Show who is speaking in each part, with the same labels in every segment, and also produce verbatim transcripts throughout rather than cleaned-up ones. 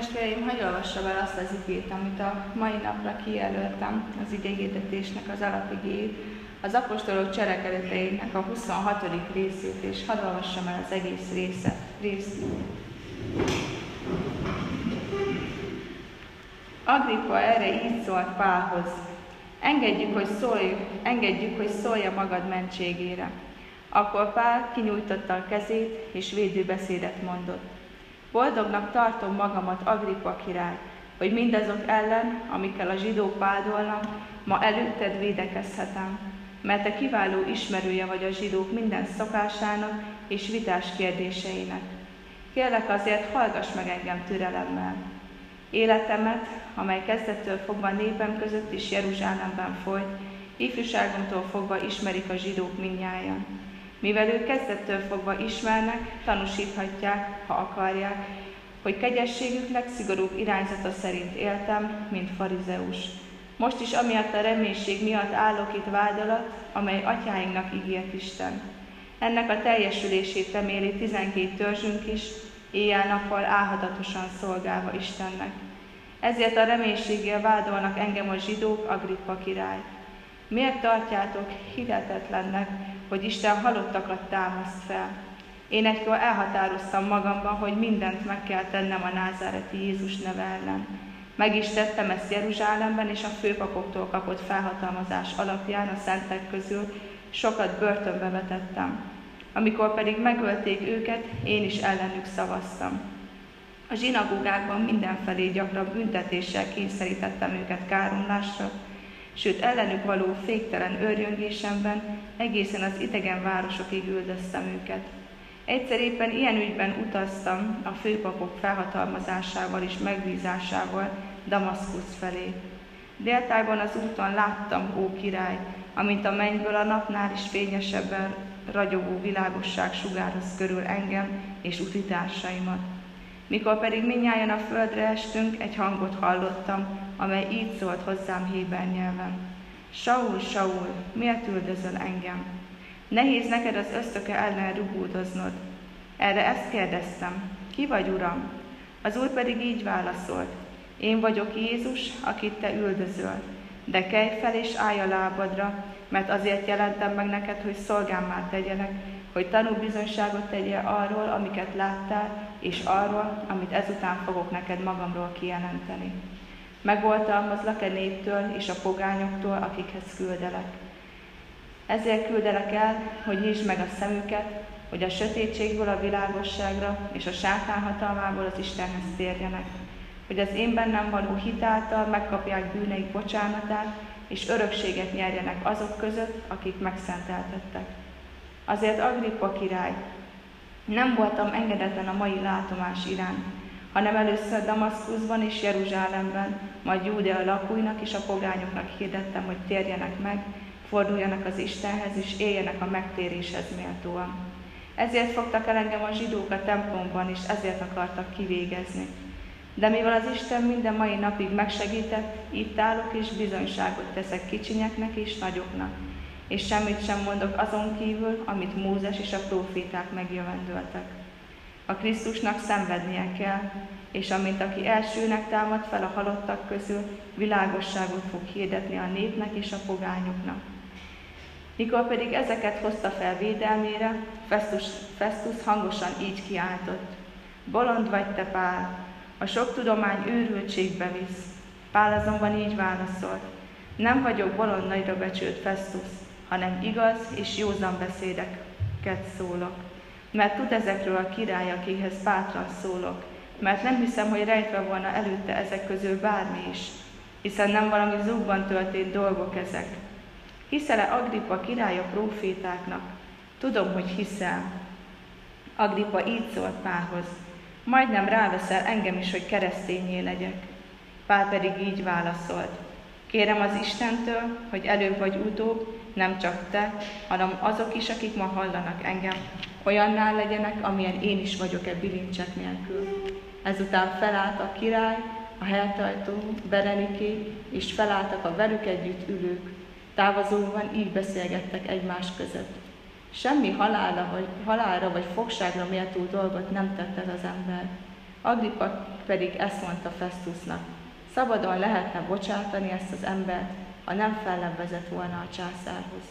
Speaker 1: Testvéreim, hadd olvassam el azt az igét, amit a mai napra kijelöltem, az igéhirdetésnek az alapigéjét, az apostolok cselekedeteinek a huszonhatodik részét, és hadd olvassam el az egész részet, részt. Agrippa erre így szólt Pálhoz: engedjük, hogy szólj, engedjük, hogy szólja magad mentségére. Akkor Pál kinyújtotta a kezét, és védőbeszédet mondott. Boldognak tartom magamat, Agrippa király, hogy mindazok ellen, amikkel a zsidók vádolnak, ma előtted védekezhetem, mert te kiváló ismerője vagy a zsidók minden szokásának és vitás kérdéseinek. Kérlek azért, hallgass meg engem türelemmel. Életemet, amely kezdettől fogva népem között és Jeruzsálemben folyt, ifjúságomtól fogva ismerik a zsidók mindnyájan. Mivel ők kezdettől fogva ismernek, tanúsíthatják, ha akarják, hogy kegyességüknek szigorúbb irányzata szerint éltem, mint farizeus. Most is amiatt a reménység miatt állok itt vád alatt, amely atyáinknak ígért Isten. Ennek a teljesülését reméli tizenkét törzsünk is, éjjel-nappal álhatatosan szolgálva Istennek. Ezért a reménységgel vádolnak engem a zsidók, Agrippa király. Miért tartjátok hihetetlennek, hogy Isten halottakat támaszt fel? Én egykor elhatároztam magamban, hogy mindent meg kell tennem a názáreti Jézus neve ellen. Meg is tettem ezt Jeruzsálemben, és a főpapoktól kapott felhatalmazás alapján a szentek közül sokat börtönbe vetettem. Amikor pedig megölték őket, én is ellenük szavaztam. A zsinagógákban mindenfelé gyakran büntetéssel kényszerítettem őket káromlásra, sőt ellenük való féktelen őrjöngésemben egészen az idegen városokig üldöztem őket. Egyszer éppen ilyen ügyben utaztam a főpapok felhatalmazásával és megbízásával Damaszkusz felé. Déltájban az úton láttam, ó király, amint a mennyből a napnál is fényesebben ragyogó világosság sugároz körül engem és utitársaimat. Mikor pedig mindnyájan a földre estünk, egy hangot hallottam, amely így szólt hozzám héber nyelven: Saul, Saul, miért üldözöl engem? Nehéz neked az ösztöke ellen rugódoznod. Erre ezt kérdeztem: ki vagy, Uram? Az Úr pedig így válaszolt: én vagyok Jézus, akit te üldözöl. De kelj fel és állj a lábadra, mert azért jelentem meg neked, hogy szolgámmá tegyenek, hogy tanúbizonyságot tegyél arról, amiket láttál, és arról, amit ezután fogok neked magamról kijelenteni. Megoltalmazlak e néptől és a pogányoktól, akikhez küldelek. Ezért küldelek el, hogy nyisd meg a szemüket, hogy a sötétségből a világosságra és a sátán hatalmából az Istenhez térjenek, hogy az én bennem való hitáltal megkapják bűneik bocsánatát, és örökséget nyerjenek azok között, akik megszenteltettek. Azért, Agrippa király, nem voltam engedetlen a mai látomás iránt, hanem először Damaszkuszban és Jeruzsálemben, majd Júdea lakóinak és a pogányoknak hirdettem, hogy térjenek meg, forduljanak az Istenhez, és éljenek a megtéréshez méltóan. Ezért fogtak el engem a zsidók a templomban, és ezért akartak kivégezni. De mivel az Isten minden mai napig megsegített, itt állok és bizonyságot teszek kicsinyeknek és nagyoknak, és semmit sem mondok azon kívül, amit Mózes és a próféták megjövendöltek. A Krisztusnak szenvednie kell, és amint aki elsőnek támad fel a halottak közül, világosságot fog hirdetni a népnek és a pogányoknak. Mikor pedig ezeket hozta fel védelmére, Festus, Festus hangosan így kiáltott: bolond vagy te, Pál, a sok tudomány őrültségbe visz. Pál azonban így válaszolt: nem vagyok bolond, nagyra becsült Festus, hanem igaz és józan beszédeket szólok. Mert tud ezekről a király, akihez bátran szólok, mert nem hiszem, hogy rejtve volna előtte ezek közül bármi is, hiszen nem valami zugban történt dolgok ezek. Hiszel-e, Agrippa király, a prófétáknak? Tudom, hogy hiszel. Agrippa így szólt Pálhoz: majdnem ráveszel engem is, hogy keresztényé legyek. Pál pedig így válaszolt: kérem az Istentől, hogy előbb vagy utóbb nem csak te, hanem azok is, akik ma hallanak engem, olyannál legyenek, amilyen én is vagyok-e bilincsek nélkül. Ezután felállt a király, a helytartó, Bereniké, és felálltak a velük együtt ülők. Távozóban így beszélgettek egymás között. Semmi halálra vagy, halálra vagy fogságra méltó dolgot nem tett ez az ember. Agrippa pedig ezt mondta Festusnak: szabadon lehetne bocsátani ezt az embert, ha nem fellebbezett volna a császárhoz.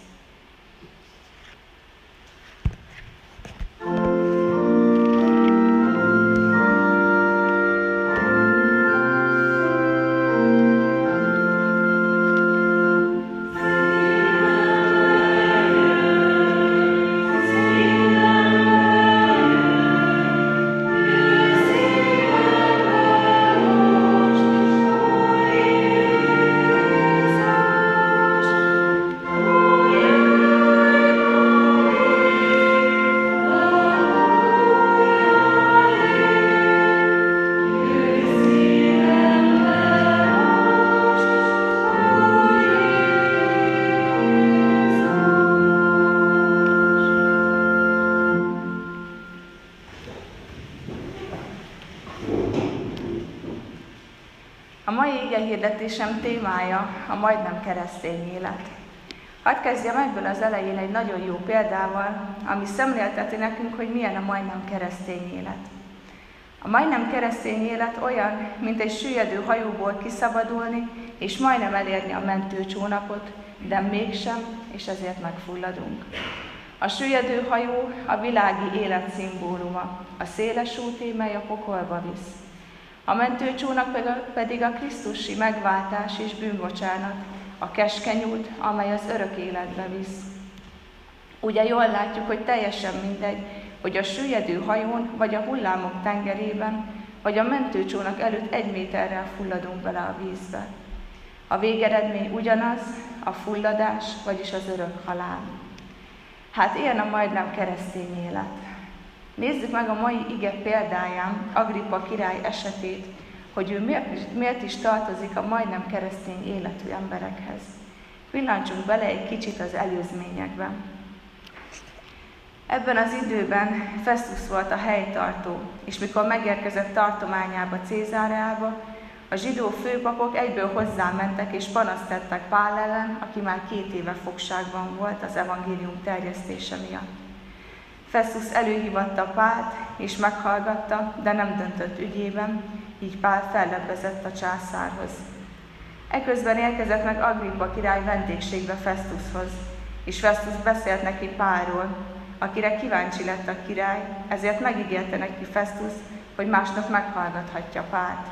Speaker 1: A mai igehirdetésem témája a majdnem keresztény élet. Hadd kezdjem egyből az elején egy nagyon jó példával, ami szemlélteti nekünk, hogy milyen a majdnem keresztény élet. A majdnem keresztény élet olyan, mint egy süllyedő hajóból kiszabadulni, és majdnem elérni a mentőcsónakot, de mégsem, és ezért megfulladunk. A süllyedő hajó a világi élet szimbóluma, a széles út, mely a pokolba visz. A mentőcsónak pedig a krisztusi megváltás és bűnbocsánat, a keskeny út, amely az örök életbe visz. Ugye jól látjuk, hogy teljesen mindegy, hogy a süllyedő hajón, vagy a hullámok tengerében, vagy a mentőcsónak előtt egy méterrel fulladunk bele a vízbe. A végeredmény ugyanaz, a fulladás, vagyis az örök halál. Hát ilyen a majdnem keresztény élet. Nézzük meg a mai ige példáján Agrippa király esetét, hogy ő miért, miért is tartozik a majdnem keresztény életű emberekhez. Pillancsunk bele egy kicsit az előzményekben. Ebben az időben Festus volt a helytartó, és mikor megérkezett tartományába, Cézáreába, a zsidó főpapok egyből hozzámentek és panaszt tettek Pál ellen, aki már két éve fogságban volt az evangélium terjesztése miatt. Festus előhívatta Pált, és meghallgatta, de nem döntött ügyében, így Pál fellebbezett a császárhoz. Eközben érkezett meg Agrippa király vendégségbe Festushoz, és Festus beszélt neki Pálról, akire kíváncsi lett a király, ezért megígérte neki Festus, hogy másnap meghallgathatja Pált.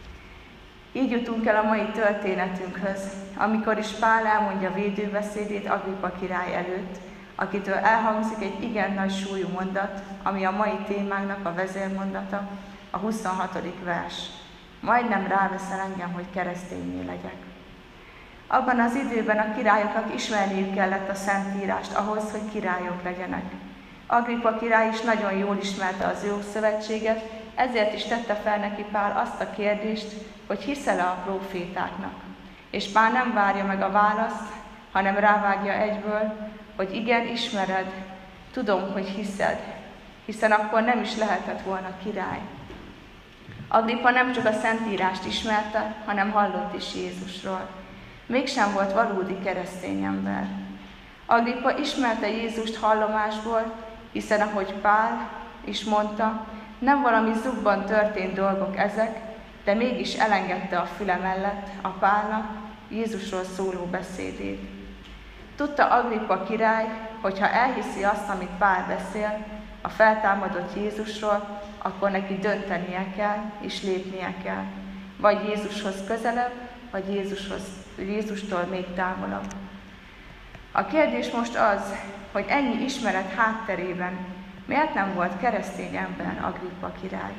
Speaker 1: Így jutunk el a mai történetünkhöz, amikor is Pál elmondja védőbeszédét Agrippa király előtt, akitől elhangzik egy igen nagy súlyú mondat, ami a mai témánknak a vezérmondata, a huszonhatodik vers. Majdnem ráveszel engem, hogy keresztényé legyek. Abban az időben a királyoknak ismerniük kellett a Szentírást ahhoz, hogy királyok legyenek. Agrippa király is nagyon jól ismerte az Ószövetséget, ezért is tette fel neki Pál azt a kérdést, hogy hiszel-e a prófétáknak. És Pál nem várja meg a választ, hanem rávágja egyből, hogy igen, ismered, tudom, hogy hiszed, hiszen akkor nem is lehetett volna király. Agrippa nem csak a Szentírást ismerte, hanem hallott is Jézusról. Mégsem volt valódi keresztény ember. Agrippa ismerte Jézust hallomásból, hiszen ahogy Pál is mondta, nem valami zugban történt dolgok ezek, de mégis elengedte a füle mellett a Pálnak Jézusról szóló beszédét. Tudta Agrippa király, hogy ha elhiszi azt, amit Pál beszél, a feltámadott Jézusról, akkor neki döntenie kell és lépnie kell. Vagy Jézushoz közelebb, vagy Jézushoz, Jézustól még távolabb. A kérdés most az, hogy ennyi ismeret hátterében miért nem volt keresztény ember Agrippa király?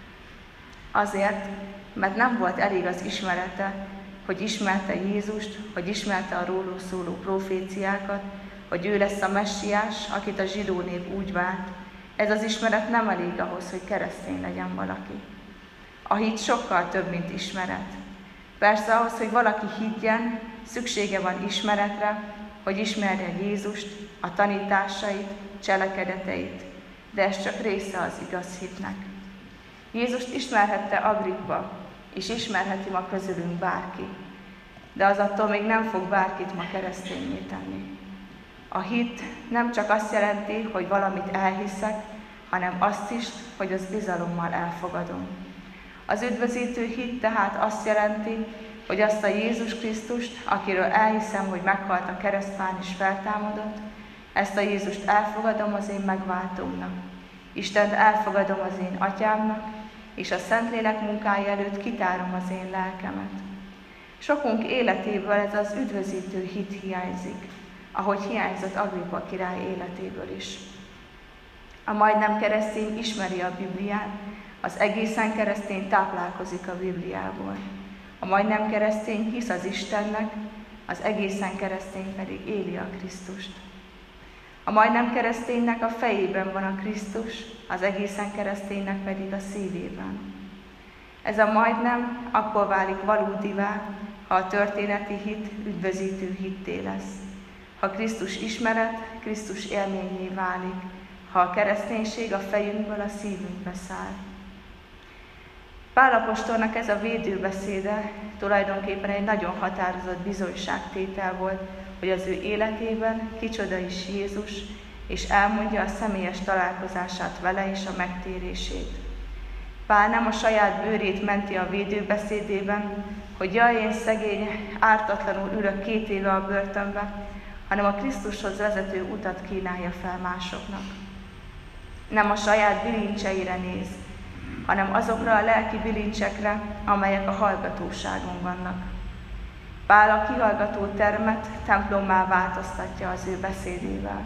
Speaker 1: Azért, mert nem volt elég az ismerete, hogy ismerte Jézust, hogy ismerte a róla szóló proféciákat, hogy ő lesz a messiás, akit a zsidó nép úgy várt. Ez az ismeret nem elég ahhoz, hogy keresztény legyen valaki. A hit sokkal több, mint ismeret. Persze ahhoz, hogy valaki higgyen, szüksége van ismeretre, hogy ismerje Jézust, a tanításait, cselekedeteit, de ez csak része az igaz hitnek. Jézust ismerhette Agrippa, és ismerheti ma közülünk bárki, de az attól még nem fog bárkit ma kereszténnyé tenni. A hit nem csak azt jelenti, hogy valamit elhiszek, hanem azt is, hogy az bizalommal elfogadom. Az üdvözítő hit tehát azt jelenti, hogy azt a Jézus Krisztust, akiről elhiszem, hogy meghalt a keresztfán és feltámadott, ezt a Jézust elfogadom az én megváltómnak. Istent elfogadom az én atyámnak, és a Szentlélek munkája előtt kitárom az én lelkemet. Sokunk életéből ez az üdvözítő hit hiányzik, ahogy hiányzott Agrippa király életéből is. A majdnem keresztény ismeri a Bibliát, az egészen keresztény táplálkozik a Bibliából. A majdnem keresztény hisz az Istennek, az egészen keresztény pedig éli a Krisztust. A majdnem kereszténynek a fejében van a Krisztus, az egészen kereszténynek pedig a szívében. Ez a majdnem akkor válik valódivá, ha a történeti hit üdvözítő hitté lesz. Ha Krisztus ismeret, Krisztus élményé válik, ha a kereszténység a fejünkből a szívünkbe száll. Pál apostolnak ez a védőbeszéde tulajdonképpen egy nagyon határozott bizonyságtétel volt, hogy az ő életében kicsoda is Jézus, és elmondja a személyes találkozását vele és a megtérését. Pál nem a saját bőrét menti a védőbeszédében, hogy jaj, én szegény, ártatlanul ülök két éve a börtönbe, hanem a Krisztushoz vezető utat kínálja fel másoknak. Nem a saját bilincseire néz, hanem azokra a lelki bilincsekre, amelyek a hallgatóságon vannak. Pál a kihallgató termet templommá változtatja az ő beszédével.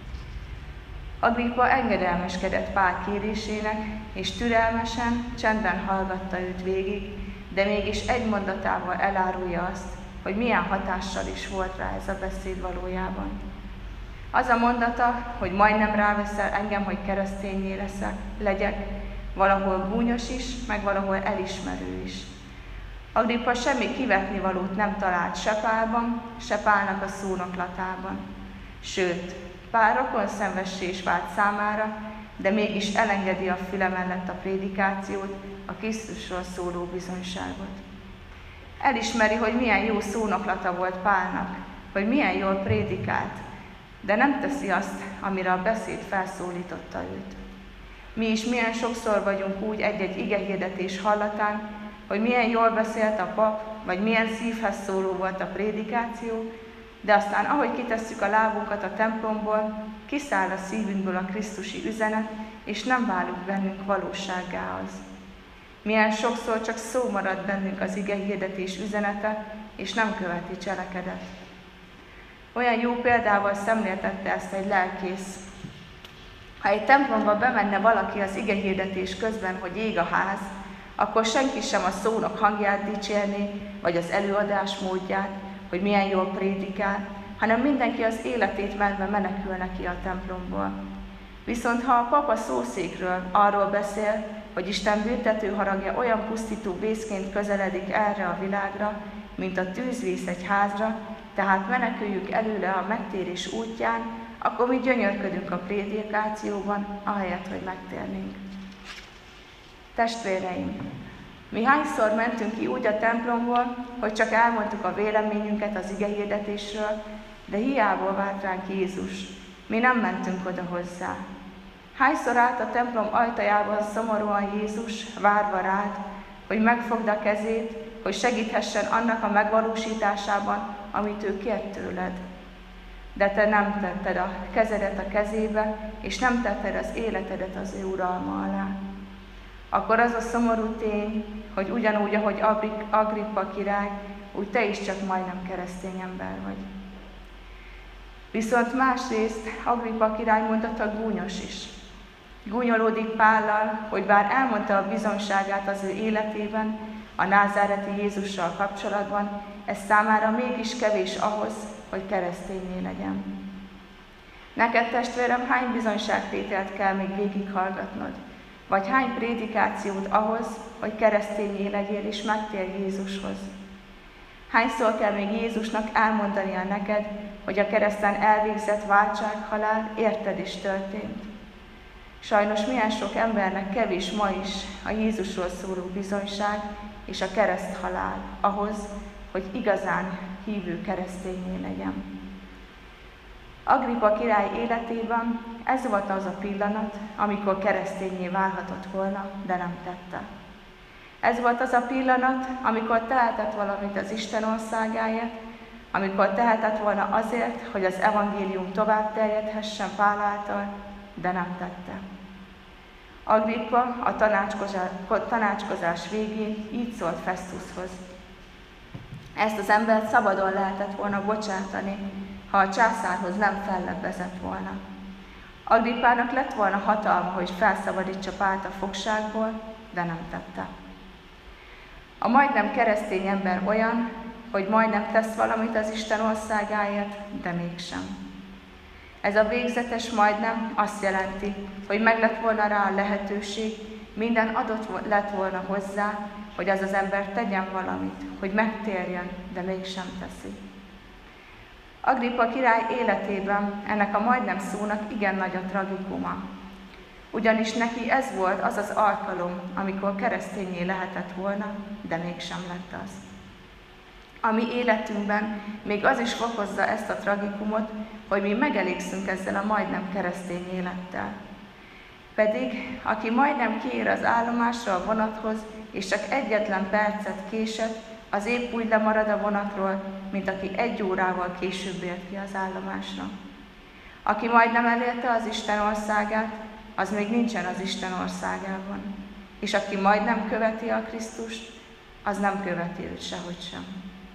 Speaker 1: Agrippa engedelmeskedett Pál kérésének, és türelmesen, csendben hallgatta őt végig, de mégis egy mondatával elárulja azt, hogy milyen hatással is volt rá ez a beszéd valójában. Az a mondata, hogy majdnem ráveszel engem, hogy keresztényé leszek, legyek, valahol gúnyos is, meg valahol elismerő is. Agrippa semmi kivetnivalót nem talált se Pálban, se Pálnak a szónoklatában. Sőt, Pál rokonszenvessé is vált számára, de mégis elengedi a füle mellett a prédikációt, a Krisztusról szóló bizonyságot. Elismeri, hogy milyen jó szónoklata volt Pálnak, hogy milyen jól prédikált, de nem teszi azt, amire a beszéd felszólította őt. Mi is milyen sokszor vagyunk úgy egy-egy igehirdetés hallatán, hogy milyen jól beszélt a pap, vagy milyen szívhez szóló volt a prédikáció, de aztán, ahogy kitesszük a lábunkat a templomból, kiszáll a szívünkből a krisztusi üzenet, és nem válik bennünk valósággá az. Milyen sokszor csak szó marad bennünk az igehirdetés üzenete, és nem követi cselekedet. Olyan jó példával szemléltette ezt egy lelkész. Ha egy templomba bemenne valaki az igehirdetés közben, hogy ég a ház, akkor senki sem a szónok hangját dicsérné, vagy az előadás módját, hogy milyen jól prédikál, hanem mindenki az életét menve menekülne ki a templomból. Viszont ha a pap a szószékről arról beszél, hogy Isten büntető haragja olyan pusztító vészként közeledik erre a világra, mint a tűzvész egy házra, tehát meneküljük előle a megtérés útján, akkor mi gyönyörködünk a prédikációban, ahelyett, hogy megtérnénk. Testvéreim, mi hányszor mentünk ki úgy a templomból, hogy csak elmondtuk a véleményünket az igehirdetésről, de hiából várt ránk Jézus. Mi nem mentünk oda hozzá. Hányszor állt a templom ajtajában szomorúan Jézus, várva rád, hogy megfogd a kezét, hogy segíthessen annak a megvalósításában, amit ő kért tőled. De te nem tetted a kezedet a kezébe, és nem tetted az életedet az ő uralma alá. Akkor az a szomorú tény, hogy ugyanúgy, ahogy Agrippa király, úgy te is csak majdnem keresztény ember vagy. Viszont másrészt Agrippa király mondata gúnyos is. Gúnyolódik Pállal, hogy bár elmondta a bizonságát az ő életében, a názáreti Jézussal kapcsolatban, ez számára mégis kevés ahhoz, hogy keresztényé legyen. Neked, testvérem, hány bizonyságtételt kell még végighallgatnod? Vagy hány prédikációt ahhoz, hogy keresztényé legyél és megtérj Jézushoz? Hányszor kell még Jézusnak elmondania neked, hogy a kereszten elvégzett váltsághalál érted is történt? Sajnos milyen sok embernek kevés ma is a Jézusról szóló bizonyság és a kereszthalál ahhoz, hogy igazán hívő keresztényé legyen. Agrippa király életében ez volt az a pillanat, amikor keresztényé válhatott volna, de nem tette. Ez volt az a pillanat, amikor tehetett valamit az Isten országáért, amikor tehetett volna azért, hogy az evangélium tovább terjedhessen Pál által, de nem tette. Agrippa a tanácskozás, tanácskozás végén így szólt Festushoz. Ezt az embert szabadon lehetett volna bocsátani, ha a császárhoz nem fellebbezett volna. Agrippának lett volna hatalma, hogy felszabadítsa Pált a fogságból, de nem tette. A majdnem keresztény ember olyan, hogy majdnem tesz valamit az Isten országáért, de mégsem. Ez a végzetes majdnem azt jelenti, hogy meg lett volna rá a lehetőség, minden adott lett volna hozzá, hogy az az ember tegyen valamit, hogy megtérjen, de mégsem teszi. Agrippa király életében ennek a majdnem szónak igen nagy a tragikuma. Ugyanis neki ez volt az az alkalom, amikor kereszténnyé lehetett volna, de mégsem lett az. A mi életünkben még az is fokozza ezt a tragikumot, hogy mi megelégszünk ezzel a majdnem keresztény élettel. Pedig, aki majdnem kiér az állomásra a vonathoz, és csak egyetlen percet késett, az épp úgy lemarad a vonatról, mint aki egy órával később ért ki az állomásra. Aki majdnem elérte az Isten országát, az még nincsen az Isten országában. És aki majdnem követi a Krisztust, az nem követi őt sehogy sem.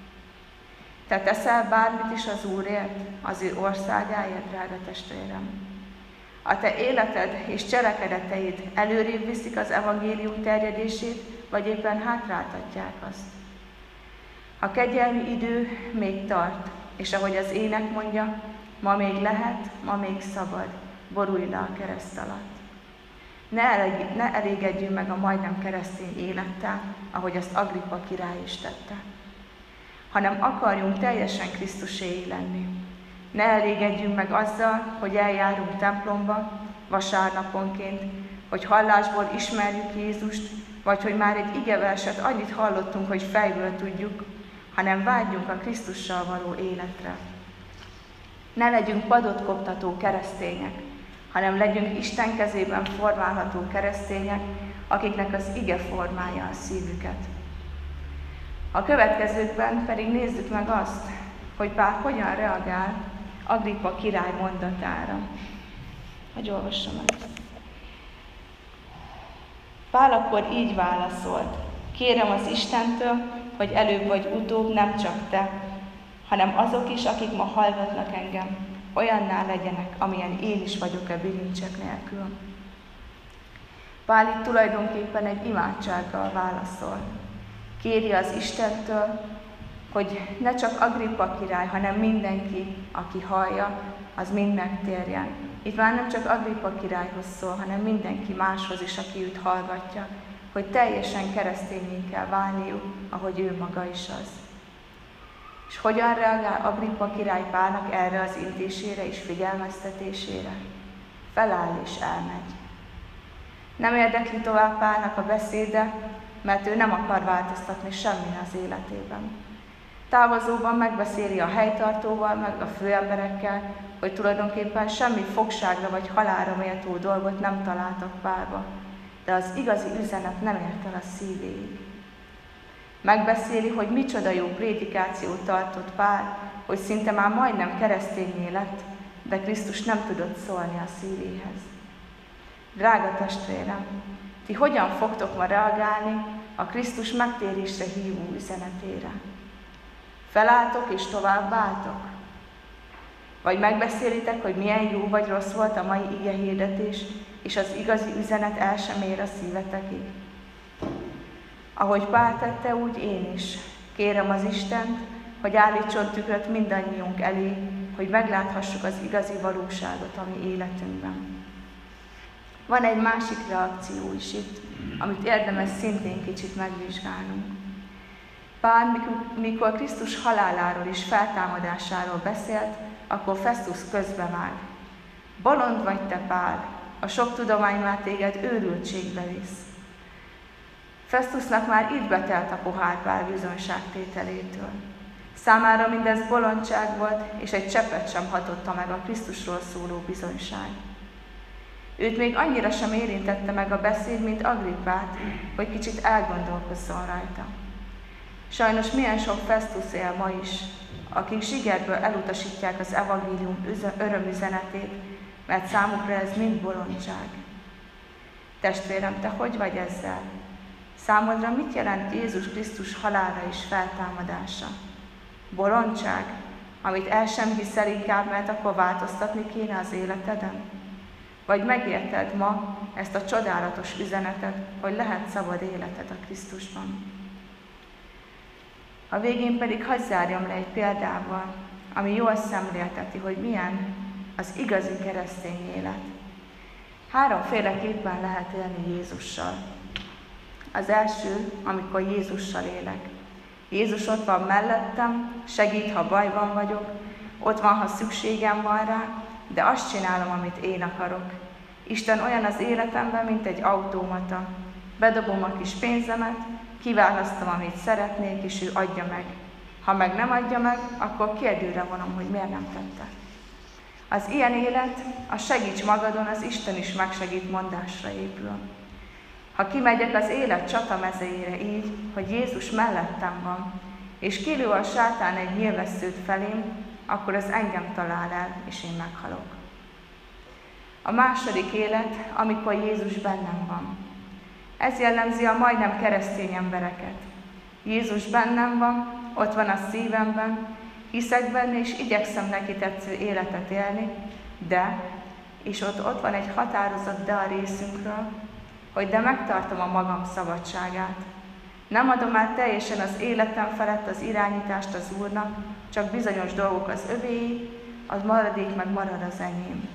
Speaker 1: Te teszel bármit is az Úrért, az ő országáért, drága testvérem? A te életed és cselekedeteid előrébb viszik az evangélium terjedését, vagy éppen hátráltatják azt? A kegyelmi idő még tart, és ahogy az ének mondja, ma még lehet, ma még szabad, borulj le a kereszt alatt. Ne, elég, ne elégedjünk meg a majdnem keresztény élettel, ahogy azt Agrippa király is tette, hanem akarjunk teljesen Krisztuséi lenni. Ne elégedjünk meg azzal, hogy eljárunk templomba vasárnaponként, hogy hallásból ismerjük Jézust, vagy hogy már egy igeverset annyit hallottunk, hogy fejből tudjuk, hanem vágyjunk a Krisztussal való életre. Ne legyünk padot koptató keresztények, hanem legyünk Isten kezében formálható keresztények, akiknek az ige formálja a szívüket. A következőkben pedig nézzük meg azt, hogy Pál hogyan reagál Agrippa király mondatára. Hogy olvassam el. Pál akkor így válaszolt: kérem az Istentől, hogy előbb vagy utóbb nem csak te, hanem azok is, akik ma hallgatnak engem, olyanná legyenek, amilyen én is vagyok a bilincsek nélkül. Pál itt tulajdonképpen egy imádsággal válaszol. Kéri az Istentől, hogy ne csak Agrippa király, hanem mindenki, aki hallja, az mind megtérjen. Itt már nem csak Agrippa királyhoz szól, hanem mindenki máshoz is, aki őt hallgatja, hogy teljesen keresztényé kell válniuk, ahogy ő maga is az. És hogyan reagál Agrippa király Pálnak erre az intésére és figyelmeztetésére? Feláll és elmegy. Nem érdekli tovább Pálnak a beszéde, mert ő nem akar változtatni semmi az életében. Távozóban megbeszéli a helytartóval, meg a főemberekkel, hogy tulajdonképpen semmi fogságra vagy halálra méltó dolgot nem találtak Pálba, de az igazi üzenet nem ért el a szívéig. Megbeszéli, hogy micsoda jó prédikációt tartott Pál, hogy szinte már majdnem keresztényé lett, de Krisztus nem tudott szólni a szívéhez. Drága testvérem, ti hogyan fogtok ma reagálni a Krisztus megtérésre hívó üzenetére? Felálltok és tovább váltok? Vagy megbeszélitek, hogy milyen jó vagy rossz volt a mai ige hirdetés, és az igazi üzenet el sem ér a szívetekig? Ahogy Pál tette, úgy én is. Kérem az Istent, hogy állítson tükröt mindannyiunk elé, hogy megláthassuk az igazi valóságot a mi életünkben. Van egy másik reakció is itt, amit érdemes szintén kicsit megvizsgálnunk. Pál, mikor Krisztus haláláról és feltámadásáról beszélt, akkor Festus közbevág. Bolond vagy te, Pál, a sok tudomány már téged őrültségbe visz. Festusnak már itt betelt a pohár Pál bizonyságtételétől. Számára mindez bolondság volt, és egy cseppet sem hatotta meg a Krisztusról szóló bizonyság. Őt még annyira sem érintette meg a beszéd, mint Agrippát, hogy kicsit elgondolkozzon rajta. Sajnos milyen sok Festus él ma is, akik zsigerből elutasítják az evangélium örömüzenetét, mert számukra ez mind bolondság. Testvérem, te hogy vagy ezzel? Számodra mit jelent Jézus Krisztus halála és feltámadása? Bolondság, amit el sem hiszel inkább, mert akkor változtatni kéne az életeden? Vagy megérted ma ezt a csodálatos üzenetet, hogy lehet szabad életed a Krisztusban? A végén pedig hadd zárjam le egy példával, ami jól szemlélteti, hogy milyen az igazi keresztény élet. Háromféleképpen lehet élni Jézussal. Az első, amikor Jézussal élek. Jézus ott van mellettem, segít, ha bajban vagyok, ott van, ha szükségem van rá, de azt csinálom, amit én akarok. Isten olyan az életemben, mint egy automata. Bedobom a kis pénzemet, kiválasztom, amit szeretnék, és ő adja meg. Ha meg nem adja meg, akkor kérdőre vonom, hogy miért nem tette. Az ilyen élet, a segíts magadon, az Isten is megsegít mondásra épül. Ha kimegyek az élet csatamezejére így, hogy Jézus mellettem van, és kilő a sátán egy nyilvesszőt felém, akkor az engem talál el, és én meghalok. A második élet, amikor Jézus bennem van. Ez jellemzi a majdnem keresztény embereket. Jézus bennem van, ott van a szívemben, hiszek benne, és igyekszem neki tetsző életet élni, de, és ott, ott van egy határozat de a részünkről, hogy de megtartom a magam szabadságát. Nem adom át teljesen az életem felett az irányítást az Úrnak, csak bizonyos dolgok az övéi, az maradék meg marad az enyém.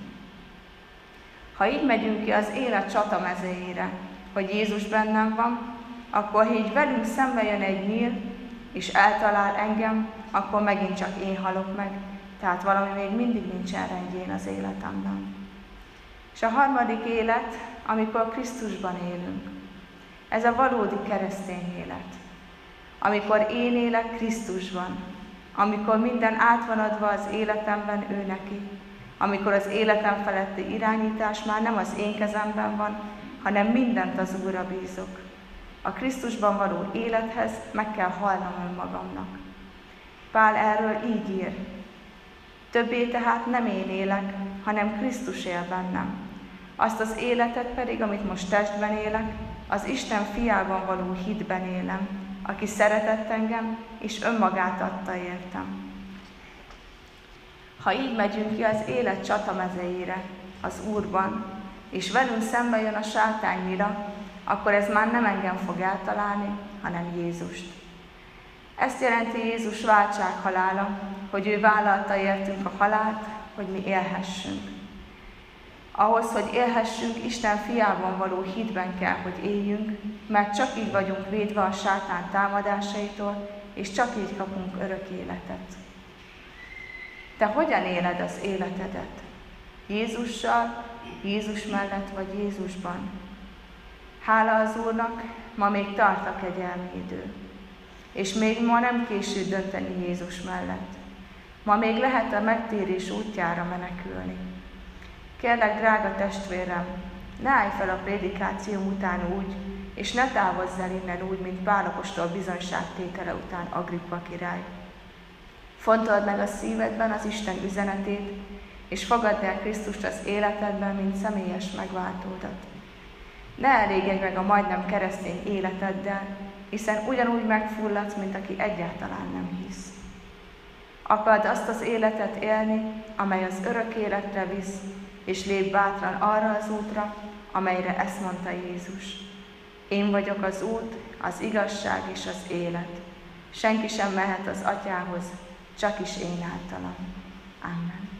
Speaker 1: Ha így megyünk ki az élet csatamezejére, hogy Jézus bennem van, akkor ha így velünk szembe jön egy nyíl, és eltalál engem, akkor megint csak én halok meg, tehát valami még mindig nincsen rendjén az életemben. És a harmadik élet, amikor Krisztusban élünk. Ez a valódi keresztény élet. Amikor én élek Krisztusban, amikor minden át van adva az életemben ő neki, amikor az életem feletti irányítás már nem az én kezemben van, hanem mindent az Úrra bízok. A Krisztusban való élethez meg kell halnom önmagamnak. Pál erről így ír. Többé tehát nem én élek, hanem Krisztus él bennem. Azt az életet pedig, amit most testben élek, az Isten fiában való hitben élem, aki szeretett engem, és önmagát adta értem. Ha így megyünk ki az élet csatamezejére, az Úrban, és velünk szembe jön a sátán nyila, akkor ez már nem engem fog eltalálni, hanem Jézust. Ezt jelenti Jézus váltsághalála, hogy ő vállalta értünk a halált, hogy mi élhessünk. Ahhoz, hogy élhessünk, Isten fiában való hitben kell, hogy éljünk, mert csak így vagyunk védve a sátán támadásaitól, és csak így kapunk örök életet. Te hogyan éled az életedet? Jézussal, Jézus mellett vagy Jézusban? Hála az Úrnak, ma még tart a kegyelmi idő. És még ma nem késő dönteni Jézus mellett. Ma még lehet a megtérés útjára menekülni. Kérlek, drága testvérem, ne állj fel a prédikáció után úgy, és ne távozz el innen úgy, mint Pál apostol bizonyságtétele után Agrippa király. Fontold meg a szívedben az Isten üzenetét, és fogadd el Krisztust az életedben, mint személyes megváltódat. Ne elégedj meg a majdnem keresztény életeddel, hiszen ugyanúgy megfulladsz, mint aki egyáltalán nem hisz. Akard azt az életet élni, amely az örök életre visz, és lépj bátran arra az útra, amelyre ezt mondta Jézus. Én vagyok az út, az igazság és az élet. Senki sem mehet az Atyához, csak is én általam. Amen.